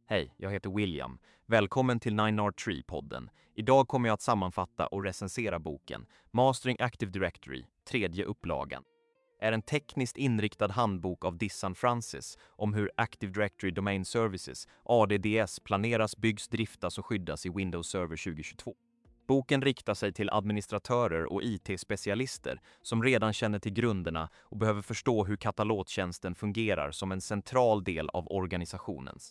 Hej, jag heter William. Välkommen till 9R3-podden. Idag kommer jag att sammanfatta och recensera boken Mastering Active Directory, tredje upplagan. Är en tekniskt inriktad handbok av Dissan Francis om hur Active Directory Domain Services, ADDS, planeras, byggs, driftas och skyddas i Windows Server 2022. Boken riktar sig till administratörer och IT-specialister som redan känner till grunderna och behöver förstå hur katalottjänsten fungerar som en central del av organisationens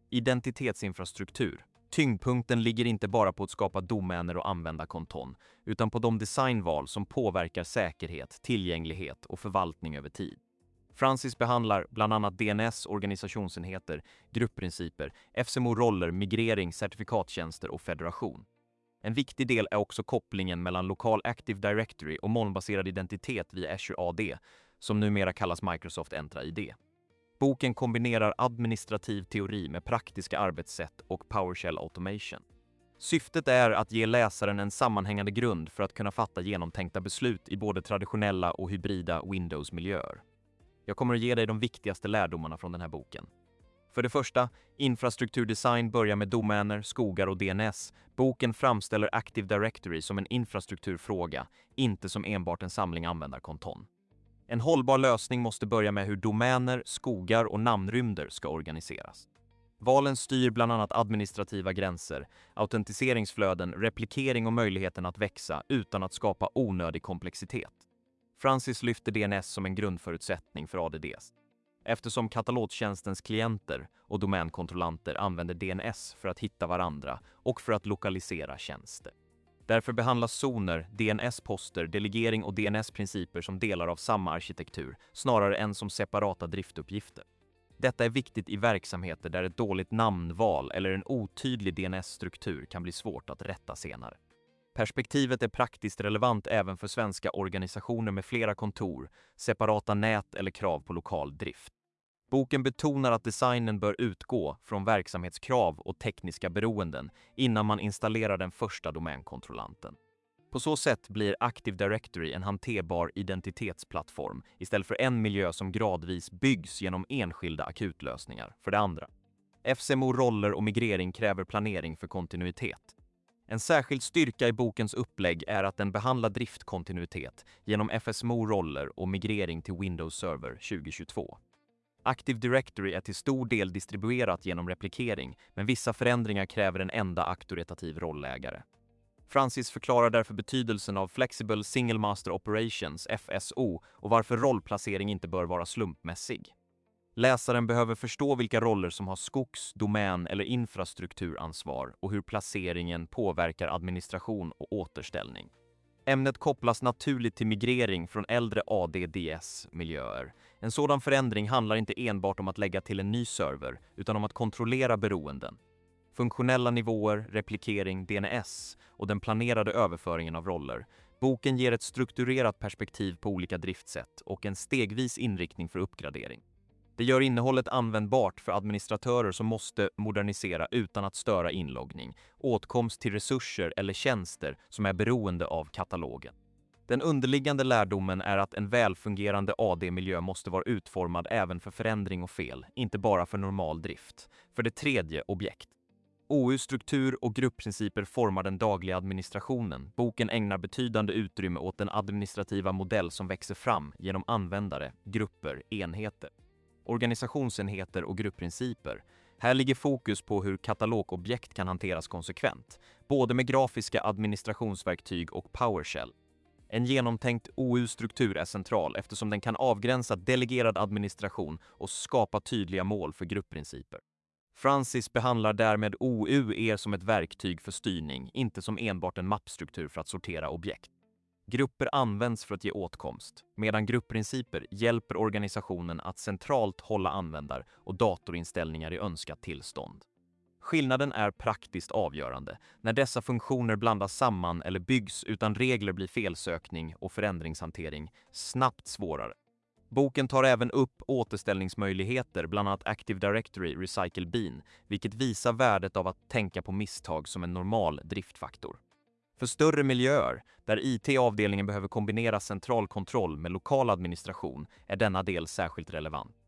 identitetsinfrastruktur. Tyngdpunkten ligger inte bara på att skapa domäner och använda konton, utan på de designval som påverkar säkerhet, tillgänglighet och förvaltning över tid. Francis behandlar bland annat DNS, organisationsenheter, gruppprinciper, FSMO-roller, migrering, certifikattjänster och federation. En viktig del är också kopplingen mellan lokal Active Directory och molnbaserad identitet via Azure AD, som numera kallas Microsoft Entra ID. Boken kombinerar administrativ teori med praktiska arbetssätt och PowerShell Automation. Syftet är att ge läsaren en sammanhängande grund för att kunna fatta genomtänkta beslut i både traditionella och hybrida Windows-miljöer. Jag kommer att ge dig de viktigaste lärdomarna från den här boken. För det första, infrastrukturdesign börjar med domäner, skogar och DNS. Boken framställer Active Directory som en infrastrukturfråga, inte som enbart en samling användarkonton. En hållbar lösning måste börja med hur domäner, skogar och namnrymder ska organiseras. Valen styr bland annat administrativa gränser, autentiseringsflöden, replikering och möjligheten att växa utan att skapa onödig komplexitet. Francis lyfter DNS som en grundförutsättning för ADDS, eftersom katalottjänstens klienter och domänkontrollanter använder DNS för att hitta varandra och för att lokalisera tjänster. Därför behandlas zoner, DNS-poster, delegering och DNS-principer som delar av samma arkitektur, snarare än som separata driftuppgifter. Detta är viktigt i verksamheter där ett dåligt namnval eller en otydlig DNS-struktur kan bli svårt att rätta senare. Perspektivet är praktiskt relevant även för svenska organisationer med flera kontor, separata nät eller krav på lokal drift. Boken betonar att designen bör utgå från verksamhetskrav och tekniska beroenden innan man installerar den första domänkontrollanten. På så sätt blir Active Directory en hanterbar identitetsplattform istället för en miljö som gradvis byggs genom enskilda akutlösningar. För det andra, FSMO-roller och migrering kräver planering för kontinuitet. En särskild styrka i bokens upplägg är att den behandlar driftkontinuitet genom FSMO-roller och migrering till Windows Server 2022. Active Directory är till stor del distribuerat genom replikering, men vissa förändringar kräver en enda auktoritativ rollägare. Francis förklarar därför betydelsen av Flexible Single Master Operations, FSO, och varför rollplacering inte bör vara slumpmässig. Läsaren behöver förstå vilka roller som har skogs-, domän- eller infrastrukturansvar och hur placeringen påverkar administration och återställning. Ämnet kopplas naturligt till migrering från äldre ADDS-miljöer. En sådan förändring handlar inte enbart om att lägga till en ny server, utan om att kontrollera beroenden. Funktionella nivåer, replikering, DNS och den planerade överföringen av roller. Boken ger ett strukturerat perspektiv på olika driftsätt och en stegvis inriktning för uppgradering. Det gör innehållet användbart för administratörer som måste modernisera utan att störa inloggning, åtkomst till resurser eller tjänster som är beroende av katalogen. Den underliggande lärdomen är att en välfungerande AD-miljö måste vara utformad även för förändring och fel, inte bara för normal drift. För det tredje, objekt. OU-struktur och gruppprinciper formar den dagliga administrationen. Boken ägnar betydande utrymme åt den administrativa modell som växer fram genom användare, grupper, enheter. Organisationsenheter och gruppprinciper. Här ligger fokus på hur katalogobjekt kan hanteras konsekvent, både med grafiska administrationsverktyg och PowerShell. En genomtänkt OU-struktur är central eftersom den kan avgränsa delegerad administration och skapa tydliga mål för gruppprinciper. Francis behandlar därmed OU som ett verktyg för styrning, inte som enbart en mappstruktur för att sortera objekt. Grupper används för att ge åtkomst, medan gruppprinciper hjälper organisationen att centralt hålla användar- och datorinställningar i önskat tillstånd. Skillnaden är praktiskt avgörande. När dessa funktioner blandas samman eller byggs utan regler blir felsökning och förändringshantering snabbt svårare. Boken tar även upp återställningsmöjligheter, bland annat Active Directory Recycle Bean, vilket visar värdet av att tänka på misstag som en normal driftfaktor. För större miljöer, där IT-avdelningen behöver kombinera central kontroll med lokal administration, är denna del särskilt relevant.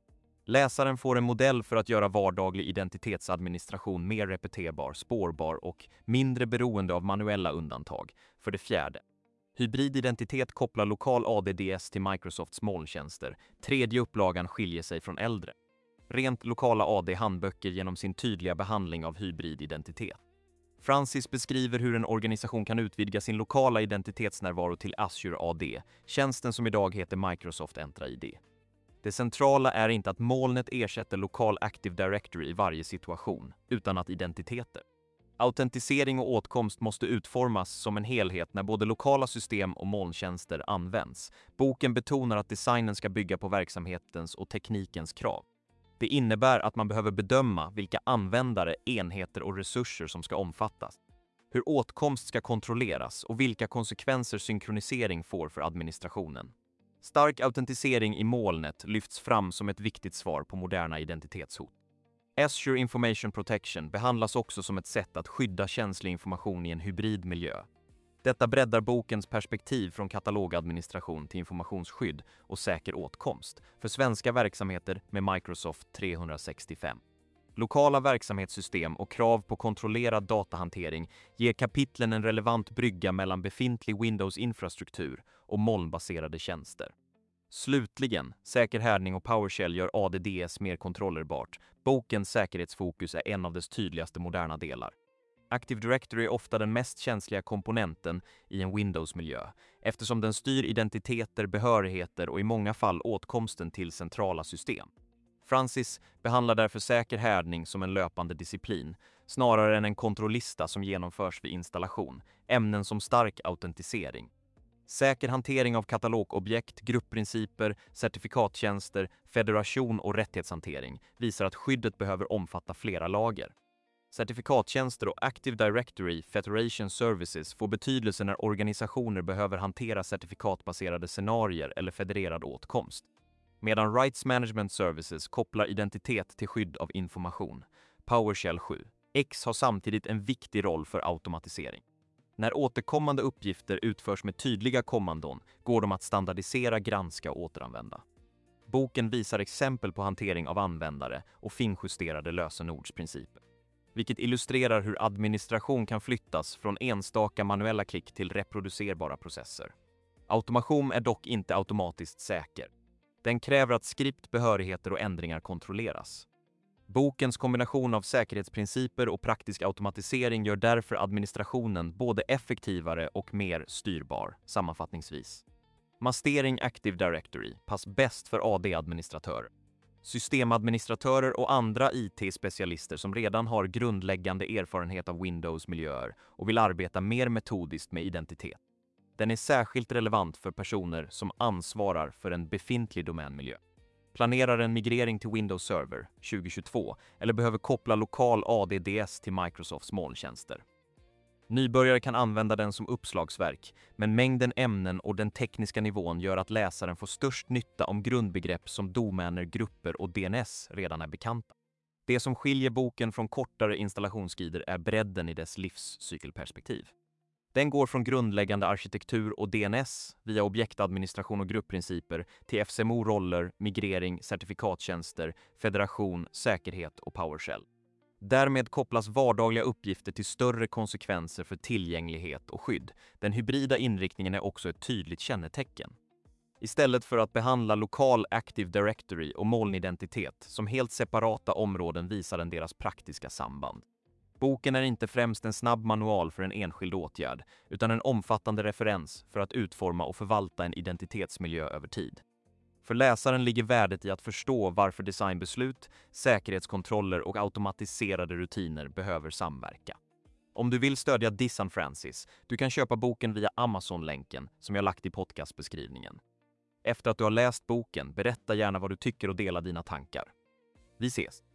Läsaren får en modell för att göra vardaglig identitetsadministration mer repeterbar, spårbar och mindre beroende av manuella undantag. För det fjärde. Hybrididentitet kopplar lokal ADDS till Microsofts molntjänster. Tredje upplagan skiljer sig från äldre. Rent lokala AD-handböcker genom sin tydliga behandling av hybrididentitet. Francis beskriver hur en organisation kan utvidga sin lokala identitetsnärvaro till Azure AD, tjänsten som idag heter Microsoft Entra ID. Det centrala är inte att molnet ersätter lokal Active Directory i varje situation, utan att identiteter. Autentisering och åtkomst måste utformas som en helhet när både lokala system och molntjänster används. Boken betonar att designen ska bygga på verksamhetens och teknikens krav. Det innebär att man behöver bedöma vilka användare, enheter och resurser som ska omfattas, hur åtkomst ska kontrolleras och vilka konsekvenser synkronisering får för administrationen. Stark autentisering i molnet lyfts fram som ett viktigt svar på moderna identitetshot. Azure Information Protection behandlas också som ett sätt att skydda känslig information i en hybrid miljö. Detta breddar bokens perspektiv från katalogadministration till informationsskydd och säker åtkomst för svenska verksamheter med Microsoft 365. Lokala verksamhetssystem och krav på kontrollerad datahantering ger kapitlen en relevant brygga mellan befintlig Windows-infrastruktur och molnbaserade tjänster. Slutligen, säker härdning och PowerShell gör ADDS mer kontrollerbart. Bokens säkerhetsfokus är en av dess tydligaste moderna delar. Active Directory är ofta den mest känsliga komponenten i en Windows-miljö, eftersom den styr identiteter, behörigheter och i många fall åtkomsten till centrala system. Francis behandlar därför säker härdning som en löpande disciplin, snarare än en kontrollista som genomförs vid installation, ämnen som stark autentisering. Säker hantering av katalogobjekt, gruppprinciper, certifikattjänster, federation och rättighetshantering visar att skyddet behöver omfatta flera lager. Certifikattjänster och Active Directory Federation Services får betydelse när organisationer behöver hantera certifikatbaserade scenarier eller federerad åtkomst. Medan Rights Management Services kopplar identitet till skydd av information. PowerShell 7.x har samtidigt en viktig roll för automatisering. När återkommande uppgifter utförs med tydliga kommandon går de att standardisera, granska och återanvända. Boken visar exempel på hantering av användare och finjusterade lösenordsprinciper, vilket illustrerar hur administration kan flyttas från enstaka manuella klick till reproducerbara processer. Automation är dock inte automatiskt säker. Den kräver att skript, behörigheter och ändringar kontrolleras. Bokens kombination av säkerhetsprinciper och praktisk automatisering gör därför administrationen både effektivare och mer styrbar, sammanfattningsvis. Mastering Active Directory pass bäst för AD-administratörer. Systemadministratörer och andra IT-specialister som redan har grundläggande erfarenhet av Windows-miljöer och vill arbeta mer metodiskt med identitet. Den är särskilt relevant för personer som ansvarar för en befintlig domänmiljö, planerar en migrering till Windows Server 2022 eller behöver koppla lokal ADDS till Microsofts molntjänster. Nybörjare kan använda den som uppslagsverk, men mängden ämnen och den tekniska nivån gör att läsaren får störst nytta om grundbegrepp som domäner, grupper och DNS redan är bekanta. Det som skiljer boken från kortare installationsguider är bredden i dess livscykelperspektiv. Den går från grundläggande arkitektur och DNS via objektadministration och gruppprinciper till FCMO-roller, migrering, certifikattjänster, federation, säkerhet och PowerShell. Därmed kopplas vardagliga uppgifter till större konsekvenser för tillgänglighet och skydd. Den hybrida inriktningen är också ett tydligt kännetecken. Istället för att behandla lokal Active Directory och molnidentitet som helt separata områden visar den deras praktiska samband. Boken är inte främst en snabb manual för en enskild åtgärd, utan en omfattande referens för att utforma och förvalta en identitetsmiljö över tid. För läsaren ligger värdet i att förstå varför designbeslut, säkerhetskontroller och automatiserade rutiner behöver samverka. Om du vill stödja Dissan Francis, du kan köpa boken via Amazon-länken som jag lagt i podcastbeskrivningen. Efter att du har läst boken, berätta gärna vad du tycker och dela dina tankar. Vi ses!